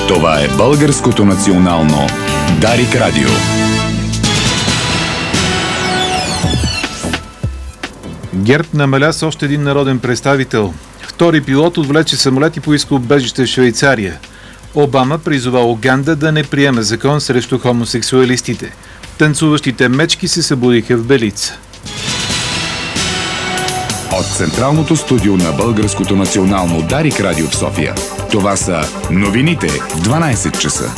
Това е Българското национално Дарик Радио. ГЕРБ намаля с още един народен представител. Втори пилот отвлече самолет и поиска убежище в Швейцария. Обама призова Уганда да не приеме закон срещу хомосексуалистите. Танцуващите мечки се събудиха в Белица. От Централното студио на Българското национално Дарик Радио в София. Това са новините в 12 часа.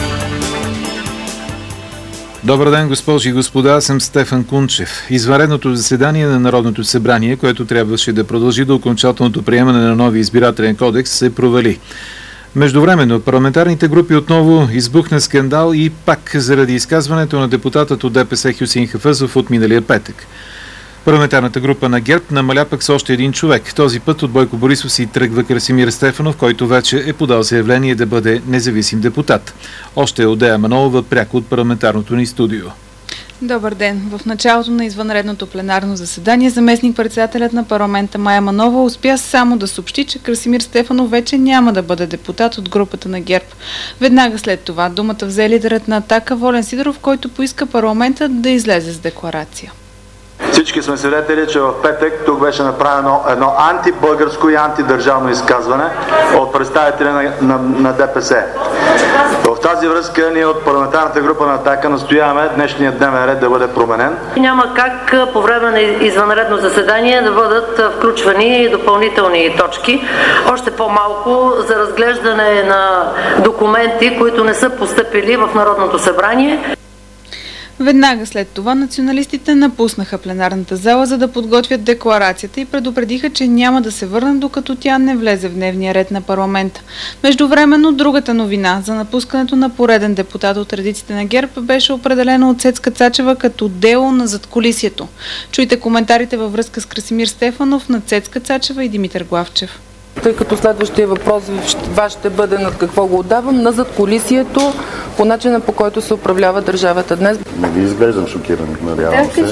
Добър ден, госпожи и господа, аз съм Стефан Кунчев. Извънредното заседание на Народното събрание, което трябваше да продължи до окончателното приемане на нови избирателен кодекс, се провали. Междувременно парламентарните групи отново избухна скандал и пак заради изказването на депутатът от ДПС Хюсеин Хафъзов от миналия петък. Парламентарната група на ГЕРБ намаля пък с още един човек. Този път от Бойко Борисов си тръгва Красимир Стефанов, който вече е подал заявление да бъде независим депутат. Още е Одея Манолова пряко от парламентарното ни студио. Добър ден! В началото на извънредното пленарно заседание заместник-председателят на парламента Мая Манолова успя само да съобщи, че Красимир Стефанов вече няма да бъде депутат от групата на ГЕРБ. Веднага след това думата взе лидерът на Атака Волен Сидеров, който поиска парламента да излезе с декларация. Всички сме свидетели, че в петък тук беше направено едно антибългарско и антидържавно изказване от представители на ДПС. В тази връзка ние от парламентарната група на Атака настояваме днешният дневен ред да бъде променен. Няма как по време на извънредно заседание да бъдат включвани допълнителни точки. Още по-малко за разглеждане на документи, които не са постъпили в Народното събрание. Веднага след това националистите напуснаха пленарната зала, за да подготвят декларацията и предупредиха, че няма да се върнат, докато тя не влезе в дневния ред на парламента. Междувременно другата новина за напускането на пореден депутат от редиците на ГЕРБ беше определено от Цецка Цачева като дело на задкулисието. Чуйте коментарите във връзка с Красимир Стефанов на Цецка Цачева и Димитър Главчев. Тъй като следващия въпрос ваш ще бъде над какво го отдавам, на задкулисието, по начина по който се управлява държавата днес. Не ви изглеждам шокиран, надявам се.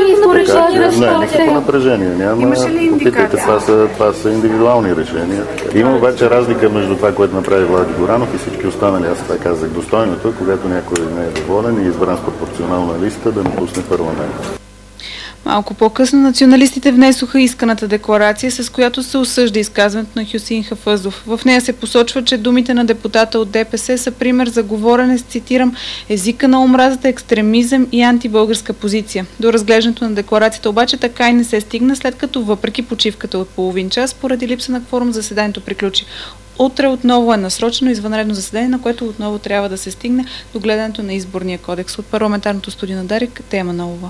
Никакво напрежение няма. Имаше ли индикация? Това са индивидуални решения. Има обаче разлика между това, което направи Влади Горанов и всички останали. Аз това казах. Достойното е, когато някой не е доволен и избран с пропорционална листа, да напусне парламента. Малко по-късно националистите внесоха исканата декларация, с която се осъжда изказването на Хюсеин Хафъзов. В нея се посочва, че думите на депутата от ДПС са пример за говорене с, цитирам, езика на омразата, екстремизъм и антибългарска позиция. До разглеждането на декларацията обаче така и не се стигна, след като въпреки почивката от половин час, поради липса на кворум, заседанието приключи. Утре отново е насрочено извънредно заседание, на което отново трябва да се стигне до гледането на изборния кодекс. От парламентарното студио на Дарик, Тея Манолова.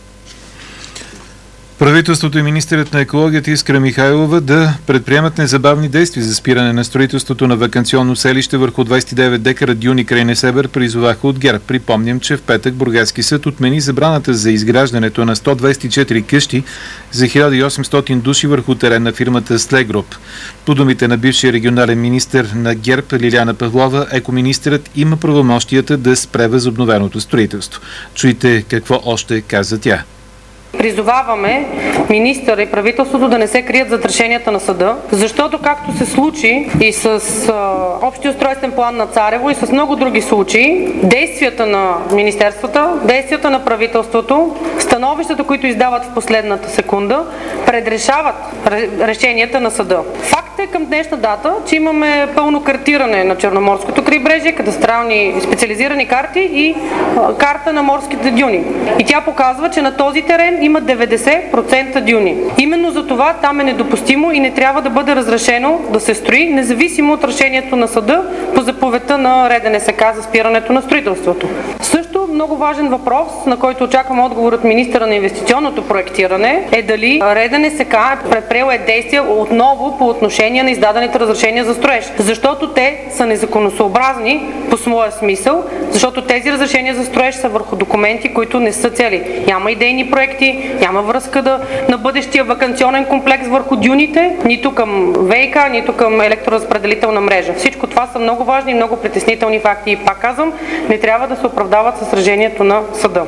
Правителството и министърът на екологията Искра Михайлова да предприемат незабавни действия за спиране на строителството на ваканционно селище върху 29 декара дюни край Несебър призоваха от ГЕРБ. Припомням, че в петък Бургаски съд отмени забраната за изграждането на 124 къщи за 1800 души върху терен на фирмата Слегруп. По думите на бившия регионален министър на ГЕРБ Лиляна Павлова, екоминистрът има правомощията да спре възобновеното строителство. Чуйте какво още каза тя. Призоваваме министъра и правителството да не се крият зад решенията на съда, защото както се случи и с общия устройствен план на Царево и с много други случаи, действията на министерствата, действията на правителството, становищата, които издават в последната секунда, предрешават решенията на съда. Факт е към днешна дата, че имаме пълно картиране на Черноморското крайбрежие, кадастрални специализирани карти и карта на морските дюни. И тя показва, че на този терен има 90% дюни. Именно за това там е недопустимо и не трябва да бъде разрешено да се строи, независимо от решението на съда по заповедта на РДНСК за спирането на строителството. Също много важен въпрос, на който очаквам отговор от министъра на инвестиционното проектиране, е дали РДНСК е предприела действия отново по отношение на издадените разрешения за строеж. Защото те са незаконосъобразни по своя смисъл, защото тези разрешения за строеж са върху документи, които не са цели. Няма идейни проекти, няма връзка на бъдещия ваканционен комплекс върху дюните, нито към ВИК, нито към електроразпределителна мрежа. Всичко това са много важни и много притеснителни факти. И пак казвам, не трябва да се оправдават с решението на съда.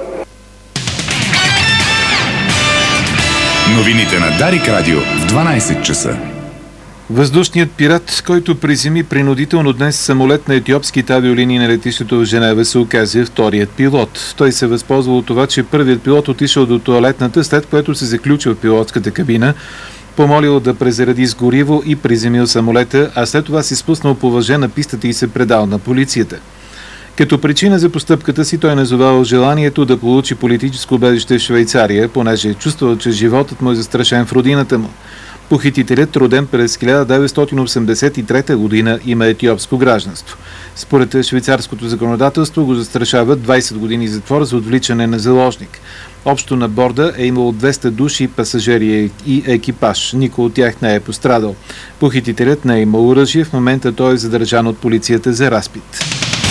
Новините на Дарик Радио в 12 часа. Въздушният пират, който приземи принудително днес самолет на етиопските авиолинии на летището в Женева, се оказа вторият пилот. Той се възползва от това, че първият пилот отишъл до тоалетната, след което се заключил в пилотската кабина, помолил да презареди с гориво и приземил самолета, а след това се спуснал по въже на пистата и се предал на полицията. Като причина за постъпката си той назовал желанието да получи политическо убежище в Швейцария, понеже е чувствал, че животът му е застрашен в родината му. Похитителят, роден през 1983 година, има етиопско гражданство. Според швейцарското законодателство го застрашават 20 години затвор за отвличане на заложник. Общо на борда е имало 200 души пасажери и екипаж. Никой от тях не е пострадал. Похитителят не е имал оръжие. В момента той е задържан от полицията за разпит.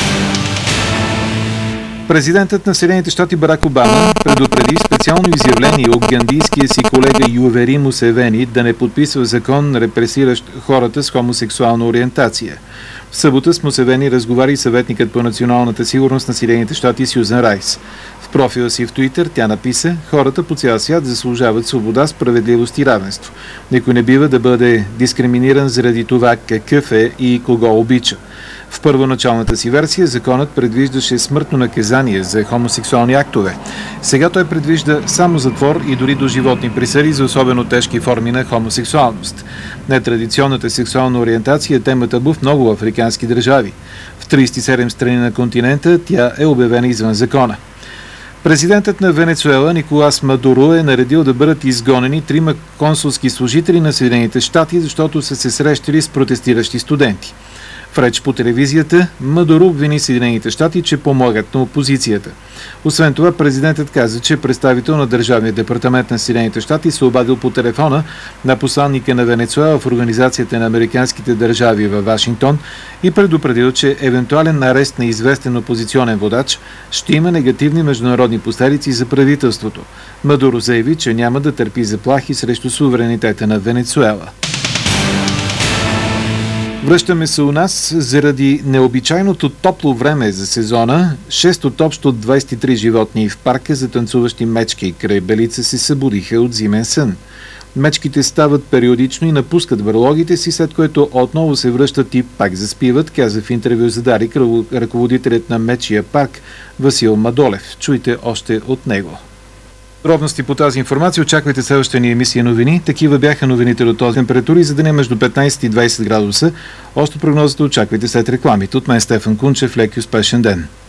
Президентът на Съединените щати Барак Обама предупреди специално изявление от гандийския си колега Ювери Мусевени да не подписва закон, репресиращ хората с хомосексуална ориентация. В събота с Мусевени разговаря и съветникът по националната сигурност на Съединените щати Сюзан Райс. В профила си в Туитър тя написа: хората по цял свят заслужават свобода, справедливост и равенство. Никой не бива да бъде дискриминиран заради това какъв е и кого обича. В първоначалната си версия законът предвиждаше смъртно наказание за хомосексуални актове. Сега той предвижда само затвор и дори доживотни присъди за особено тежки форми на хомосексуалност. Нетрадиционната сексуална ориентация е тема табу в много африкански държави. В 37 страни на континента тя е обявена извън закона. Президентът на Венецуела Николас Мадуро е наредил да бъдат изгонени 3 консулски служители на Съединените щати, защото са се срещали с протестиращи студенти. В реч по телевизията Мадуро обвини Съединените щати, че помагат на опозицията. Освен това, президентът каза, че представител на Държавния департамент на Съединените щати се обадил по телефона на посланника на Венецуела в Организацията на американските държави във Вашингтон и предупредил, че евентуален арест на известен опозиционен водач ще има негативни международни последици за правителството. Мадуро заяви, че няма да търпи заплахи срещу суверенитета на Венецуела. Връщаме се у нас. Заради необичайното топло време за сезона, 6 от общо 23 животни в парка за танцуващи мечки край Белица се събудиха от зимен сън. Мечките стават периодично и напускат барлогите си, след което отново се връщат и пак заспиват, каза в интервю за Дарик ръководителят на Мечия парк Васил Мадолев. Чуйте още от него. Подробности по тази информация очаквайте следващата ни емисия новини. Такива бяха новините до този. Температури за деня между 15 и 20 градуса. Още прогнозата очаквайте след рекламите. От мен Стефан Кунчев. Лек и успешен ден.